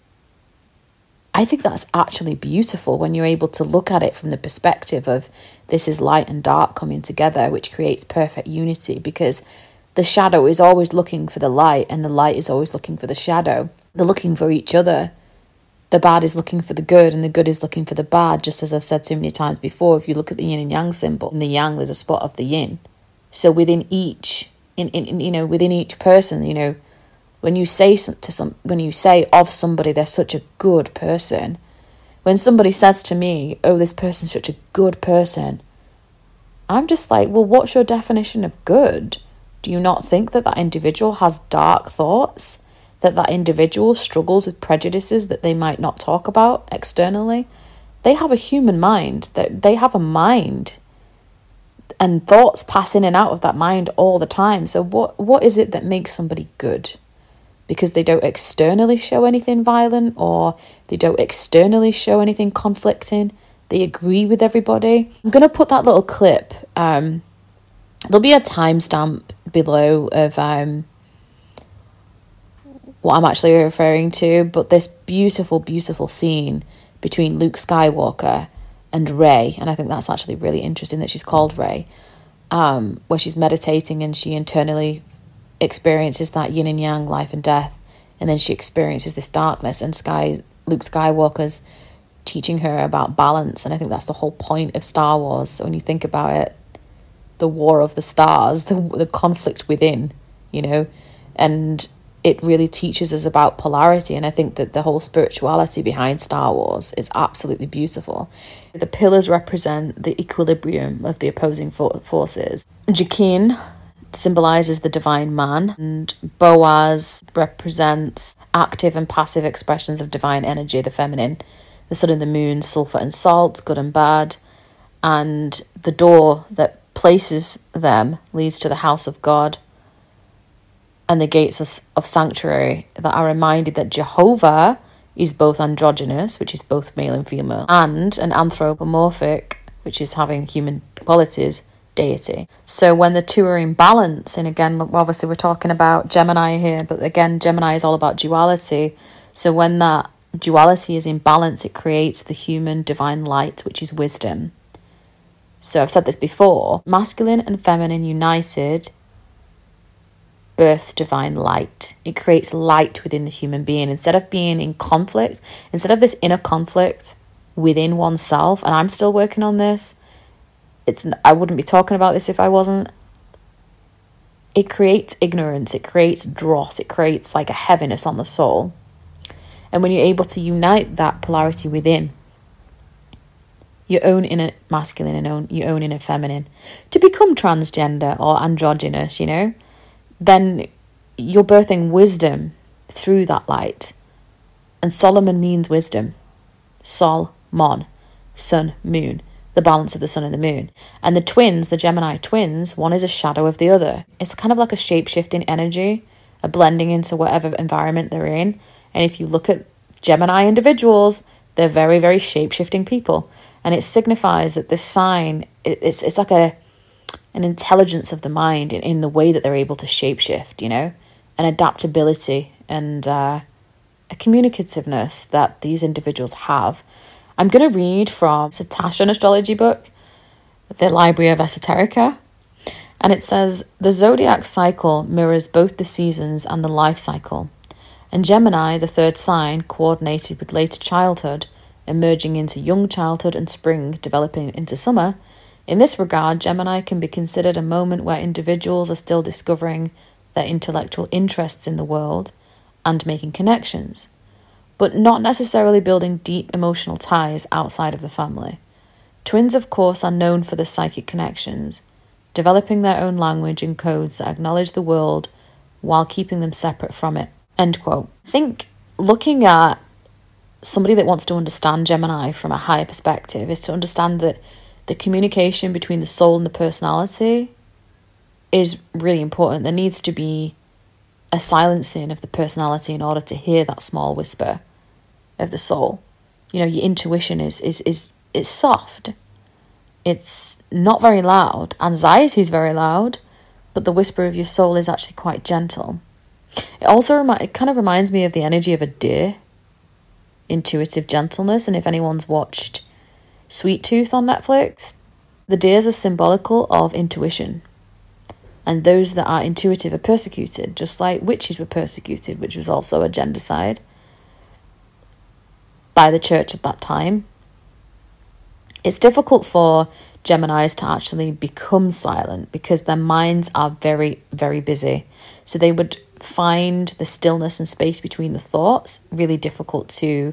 I think that's actually beautiful when you're able to look at it from the perspective of this is light and dark coming together, which creates perfect unity, because the shadow is always looking for the light and the light is always looking for the shadow. They're looking for each other. The bad is looking for the good and the good is looking for the bad. Just as I've said so many times before, if you look at the yin and yang symbol, in the yang there's a spot of the yin. So within each, in, in you know, within each person, you know, when you say to some, when you say of somebody, they're such a good person. When somebody says to me, oh, this person's such a good person, I'm just like, well, what's your definition of good? Do you not think that that individual has dark thoughts? That that individual struggles with prejudices that they might not talk about externally? They have a human mind. That they have a mind. And thoughts pass in and out of that mind all the time. So what what is it that makes somebody good? Because they don't externally show anything violent, or they don't externally show anything conflicting? They agree with everybody. I'm going to put that little clip. Um, there'll be a timestamp below of um, what I'm actually referring to, but this beautiful, beautiful scene between Luke Skywalker and Rey, and I think that's actually really interesting that she's called Rey, um, where she's meditating and she internally experiences that yin and yang, life and death, and then she experiences this darkness, and Sky, Luke Skywalker's teaching her about balance. And I think that's the whole point of Star Wars. So when you think about it, the war of the stars, the the conflict within, you know, and it really teaches us about polarity. And I think that the whole spirituality behind Star Wars is absolutely beautiful. The pillars represent the equilibrium of the opposing for- forces. Jaqen symbolizes the divine man, and Boaz represents active and passive expressions of divine energy, the feminine. The sun and the moon, sulfur and salt, good and bad. And the door that places them leads to the house of God and the gates of, of sanctuary that are reminded that Jehovah is both androgynous, which is both male and female, and an anthropomorphic, which is having human qualities, deity. So when the two are in balance, and again, obviously we're talking about Gemini here, but again, Gemini is all about duality. So when that duality is in balance, it creates the human divine light, which is wisdom. So I've said this before, masculine and feminine united births divine light. It creates light within the human being. Instead of being in conflict, instead of this inner conflict within oneself, and I'm still working on this, it's I wouldn't be talking about this if I wasn't. It creates ignorance, it creates dross, it creates like a heaviness on the soul. And when you're able to unite that polarity within, your own inner masculine and own, your own inner feminine, to become transgender or androgynous, you know, then you're birthing wisdom through that light. And Solomon means wisdom. Sol, Mon, sun, moon, the balance of the sun and the moon. And the twins, the Gemini twins, one is a shadow of the other. It's kind of like a shape-shifting energy, a blending into whatever environment they're in. And if you look at Gemini individuals, they're very, very shape-shifting people. And it signifies that this sign, it's it's like a an intelligence of the mind in, in the way that they're able to shape-shift, you know, an adaptability and uh, a communicativeness that these individuals have. I'm going to read from a Tashan astrology book, the Library of Esoterica. And it says, the zodiac cycle mirrors both the seasons and the life cycle. And Gemini, the third sign, coordinated with later childhood, emerging into young childhood and spring, developing into summer. In this regard, Gemini can be considered a moment where individuals are still discovering their intellectual interests in the world and making connections, but not necessarily building deep emotional ties outside of the family. Twins, of course, are known for their psychic connections, developing their own language and codes that acknowledge the world while keeping them separate from it. End quote. I think looking at somebody that wants to understand Gemini from a higher perspective is to understand that the communication between the soul and the personality is really important. There needs to be a silencing of the personality in order to hear that small whisper of the soul. You know, your intuition is is is it's soft. It's not very loud. Anxiety is very loud, but the whisper of your soul is actually quite gentle. It also remi- it kind of reminds me of the energy of a deer, intuitive gentleness. And if anyone's watched Sweet Tooth on Netflix, the deers are symbolical of intuition. And those that are intuitive are persecuted, just like witches were persecuted, which was also a gendercide by the church at that time. It's difficult for Geminis to actually become silent because their minds are very, very busy. So they would find the stillness and space between the thoughts really difficult to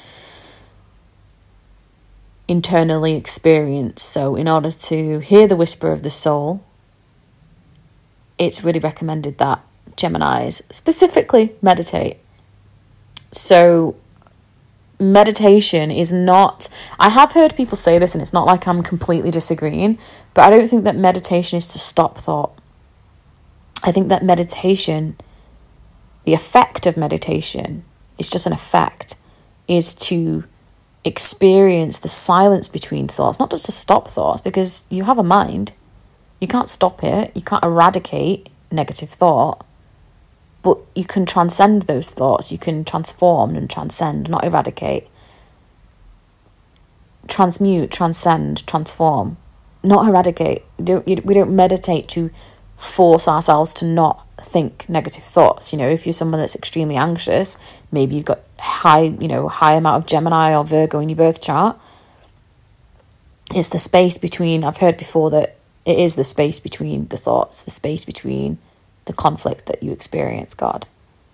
internally experience. So in order to hear the whisper of the soul, it's really recommended that Geminis specifically meditate. So meditation is not, I have heard people say this and it's not like I'm completely disagreeing, but I don't think that meditation is to stop thought. I think that meditation, the effect of meditation, is just an effect, is to experience the silence between thoughts, not just to stop thoughts, because you have a mind. You can't stop it. You can't eradicate negative thought, but you can transcend those thoughts. You can transform and transcend, not eradicate. Transmute, transcend, transform, not eradicate. We don't, we don't meditate to force ourselves to not think negative thoughts. You know, if you're someone that's extremely anxious, maybe you've got high, you know, high amount of Gemini or Virgo in your birth chart. It's the space between, I've heard before that it is the space between the thoughts, the space between the conflict that you experience, God.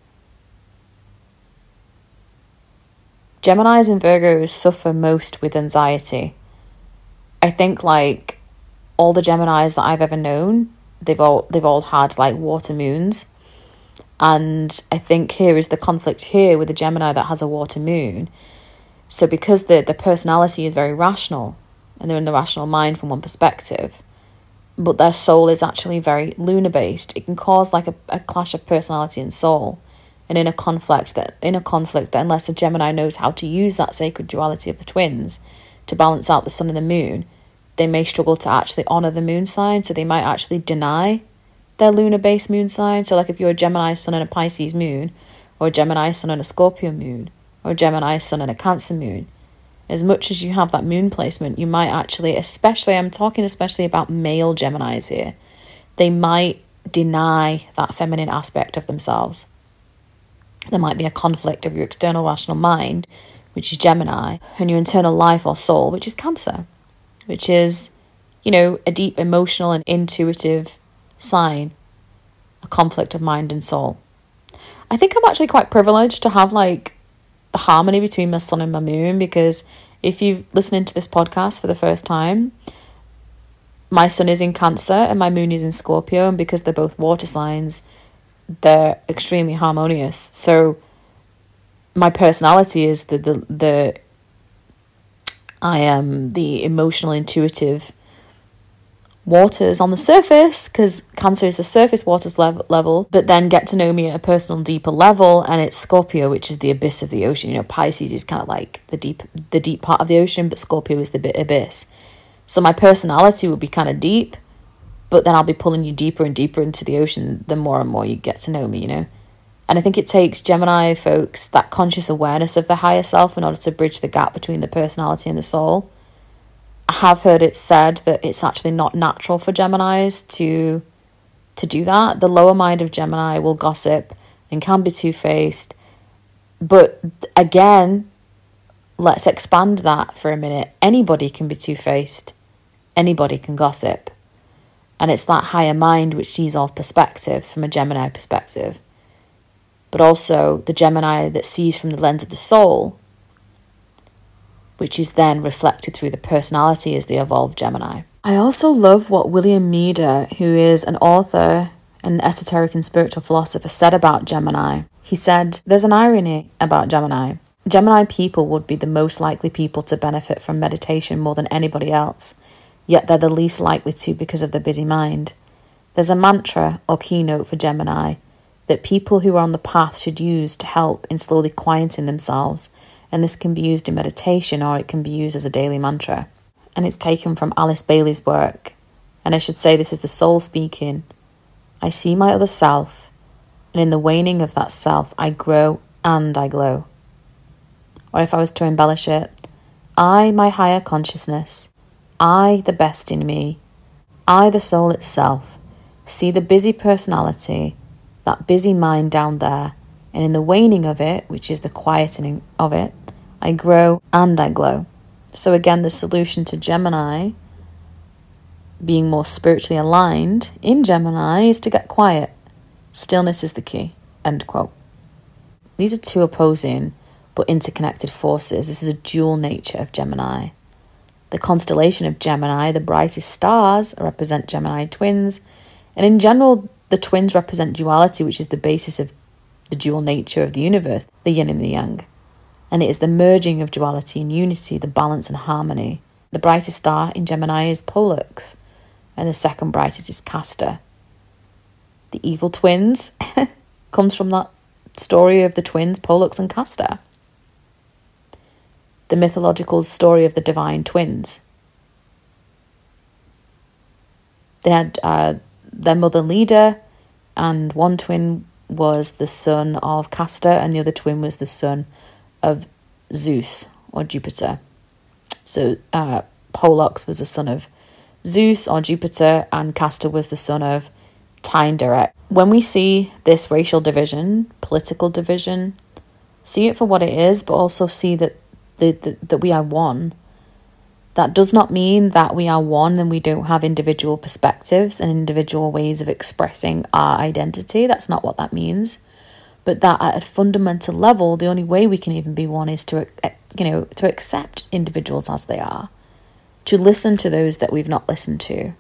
Geminis and Virgos suffer most with anxiety. I think like all the Geminis that I've ever known, they've all they've all had like water moons. And I think here is the conflict here with the Gemini that has a water moon. So because the, the personality is very rational, and they're in the rational mind from one perspective, but their soul is actually very lunar based, it can cause like a, a clash of personality and soul. And in a conflict that in a conflict that unless a Gemini knows how to use that sacred duality of the twins to balance out the sun and the moon, they may struggle to actually honour the moon sign. So they might actually deny their lunar-based moon sign. So like if you're a Gemini sun and a Pisces moon, or a Gemini sun and a Scorpio moon, or a Gemini sun and a Cancer moon, as much as you have that moon placement, you might actually, especially, I'm talking especially about male Geminis here, they might deny that feminine aspect of themselves. There might be a conflict of your external rational mind, which is Gemini, and your internal life or soul, which is Cancer, which is, you know, a deep emotional and intuitive sign, a conflict of mind and soul. I think I'm actually quite privileged to have like the harmony between my sun and my moon, because if you've listening to this podcast for the first time, my sun is in Cancer and my moon is in Scorpio, and because they're both water signs, they're extremely harmonious. So my personality is the the, the I am the emotional, intuitive waters on the surface, because Cancer is the surface waters level, level, but then get to know me at a personal, deeper level, and it's Scorpio, which is the abyss of the ocean. You know, Pisces is kind of like the deep, the deep part of the ocean, but Scorpio is the bit abyss. So my personality will be kind of deep, but then I'll be pulling you deeper and deeper into the ocean the more and more you get to know me, you know. And I think it takes Gemini folks that conscious awareness of the higher self in order to bridge the gap between the personality and the soul. I have heard it said that it's actually not natural for Geminis to to do that. The lower mind of Gemini will gossip and can be two-faced. But again, let's expand that for a minute. Anybody can be two-faced. Anybody can gossip. And it's that higher mind which sees all perspectives from a Gemini perspective. But also the Gemini that sees from the lens of the soul, which is then reflected through the personality as the evolved Gemini. I also love what William Meader, who is an author and esoteric and spiritual philosopher, said about Gemini. He said, there's an irony about Gemini. Gemini people would be the most likely people to benefit from meditation more than anybody else, yet they're the least likely to because of their busy mind. There's a mantra or keynote for Gemini that people who are on the path should use to help in slowly quieting themselves, and this can be used in meditation or it can be used as a daily mantra. And it's taken from Alice Bailey's work. And I should say this is the soul speaking. I see my other self, and in the waning of that self, I grow and I glow. Or if I was to embellish it, I, my higher consciousness, I, the best in me, I, the soul itself, see the busy personality, that busy mind down there, and in the waning of it, which is the quietening of it, I grow and I glow. So again, the solution to Gemini being more spiritually aligned in Gemini is to get quiet. Stillness is the key. End quote. These are two opposing but interconnected forces. This is a dual nature of Gemini. The constellation of Gemini, the brightest stars, represent Gemini twins. And in general, the twins represent duality, which is the basis of the dual nature of the universe, the yin and the yang. And it is the merging of duality and unity, the balance and harmony. The brightest star in Gemini is Pollux, and the second brightest is Castor. The evil twins comes from that story of the twins, Pollux and Castor. the mythological story of the divine twins. They had uh, their mother Leda, and one twin was the son of Castor, and the other twin was the son of Zeus or Jupiter. So uh, Pollux was the son of Zeus or Jupiter, and Castor was the son of Tynderet. When we see this racial division, political division, see it for what it is, but also see that the, the, that we are one. That does not mean that we are one and we don't have individual perspectives and individual ways of expressing our identity. That's not what that means. But that at a fundamental level, the only way we can even be one is to, you know, to accept individuals as they are, to listen to those that we've not listened to.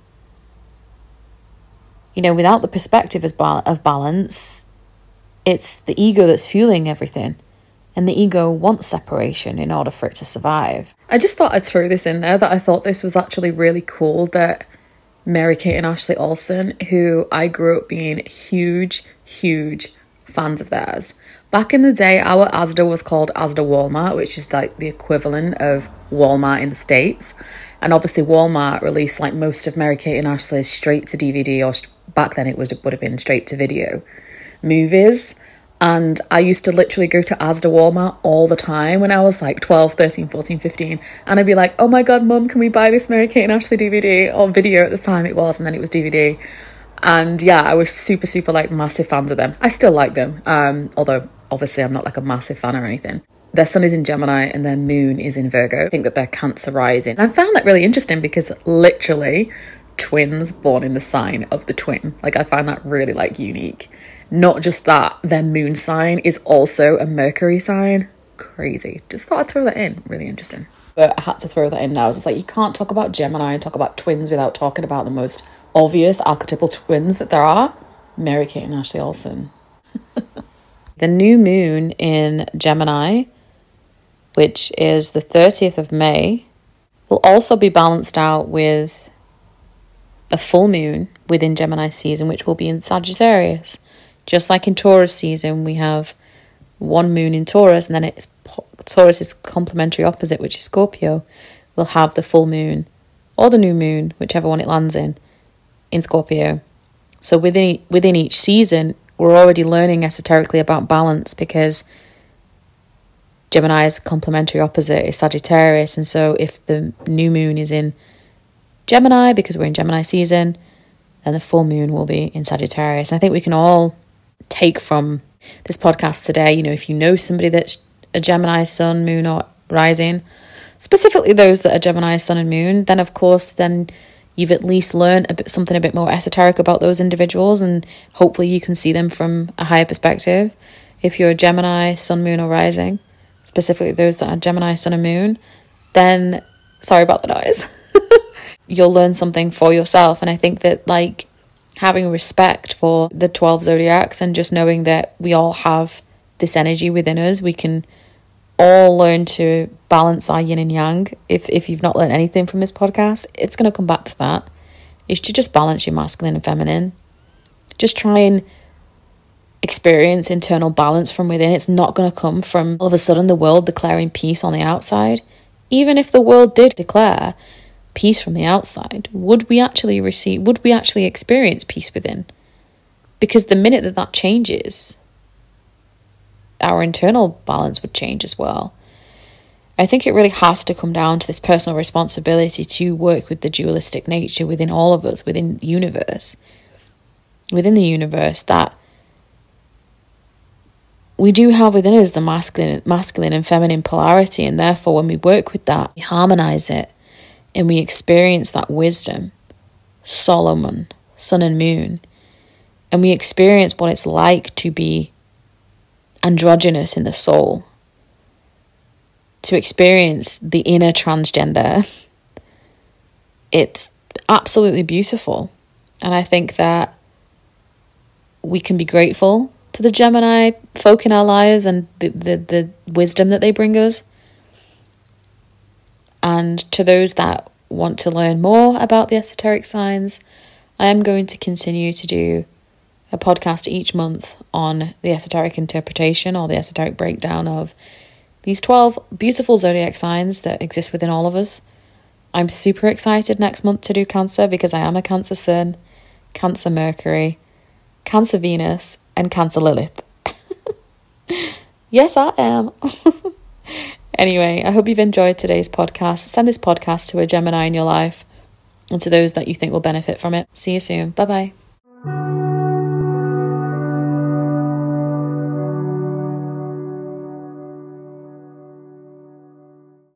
You know, without the perspective of balance, it's the ego that's fueling everything. And the ego wants separation in order for it to survive. I just thought I'd throw this in there, that I thought this was actually really cool that Mary-Kate and Ashley Olsen, who I grew up being huge, huge fans of theirs. Back in the day, our Asda was called Asda Walmart, which is like the equivalent of Walmart in the States. And obviously Walmart released like most of Mary-Kate and Ashley's straight to D V D, or back then it would, would have been straight to video movies. And I used to literally go to Asda Walmart all the time when I was like twelve, thirteen, fourteen, fifteen. And I'd be like, oh my God, Mum, can we buy this Mary-Kate and Ashley D V D? Or video at the time it was, and then it was D V D. And yeah, I was super, super like massive fans of them. I still like them. Um, although obviously I'm not like a massive fan or anything. Their sun is in Gemini and their moon is in Virgo. I think that they're Cancer rising. And I found that really interesting because literally twins born in the sign of the twin. Like I find that really like unique. Not just that, their moon sign is also a Mercury sign. Crazy. Just thought I'd throw that in. Really interesting. But I had to throw that in now. It's like you can't talk about Gemini and talk about twins without talking about the most obvious archetypal twins that there are. Mary-Kate and Ashley Olsen. The new moon in Gemini, which is the thirtieth of May, will also be balanced out with a full moon within Gemini season, which will be in Sagittarius. Just like in Taurus season, we have one moon in Taurus, and then it's Taurus's complementary opposite, which is Scorpio, will have the full moon or the new moon, whichever one it lands in, in Scorpio. So within within each season, we're already learning esoterically about balance, because Gemini's complementary opposite is Sagittarius. And so if the new moon is in Gemini, because we're in Gemini season, then the full moon will be in Sagittarius. And I think we can all take from this podcast today, you know, if you know somebody that's a Gemini sun, moon, or rising, specifically those that are Gemini sun and moon, then of course, then you've at least learned a bit, something a bit more esoteric about those individuals, and hopefully you can see them from a higher perspective. If you're a Gemini sun, moon, or rising, specifically those that are Gemini sun and moon, then sorry about the noise. You'll learn something for yourself. And I think that like having respect for the twelve zodiacs and just knowing that we all have this energy within us, we can all learn to balance our yin and yang. If if you've not learned anything from this podcast, it's going to come back to that. Is to just balance your masculine and feminine. Just try and experience internal balance from within. It's not going to come from all of a sudden the world declaring peace on the outside. Even if the world did declare peace from the outside, would we actually receive, would we actually experience peace within? Because the minute that that changes, our internal balance would change as well. I think it really has to come down to this personal responsibility to work with the dualistic nature within all of us, within the universe, within the universe, that we do have within us the masculine, masculine and feminine polarity, and therefore when we work with that, we harmonize it, and we experience that wisdom, Solomon, sun and moon, and we experience what it's like to be androgynous in the soul, to experience the inner transgender. It's absolutely beautiful. And I think that we can be grateful to the Gemini folk in our lives and the, the, the wisdom that they bring us. And to those that want to learn more about the esoteric signs, I am going to continue to do a podcast each month on the esoteric interpretation or the esoteric breakdown of These twelve beautiful zodiac signs that exist within all of us. I'm super excited next month to do Cancer because I am a Cancer Sun, Cancer Mercury, Cancer Venus, and Cancer Lilith. Yes, I am. Anyway, I hope you've enjoyed today's podcast. Send this podcast to a Gemini in your life and to those that you think will benefit from it. See you soon. Bye-bye.